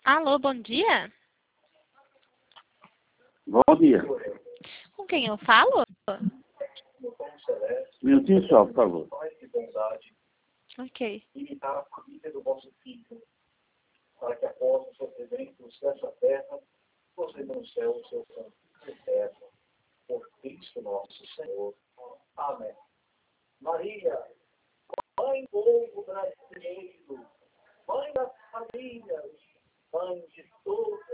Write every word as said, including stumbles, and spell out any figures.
Alô, bom dia? Bom dia. Com quem eu falo? Minutinho só, por favor. Ok. Imitar a família do vosso filho, para que após o seu presente no céu e na terra, você no céu o seu santo eterno. Por Cristo nosso Senhor. Amém. Maria, mãe do povo brasileiro, mãe das famílias, mãe de todos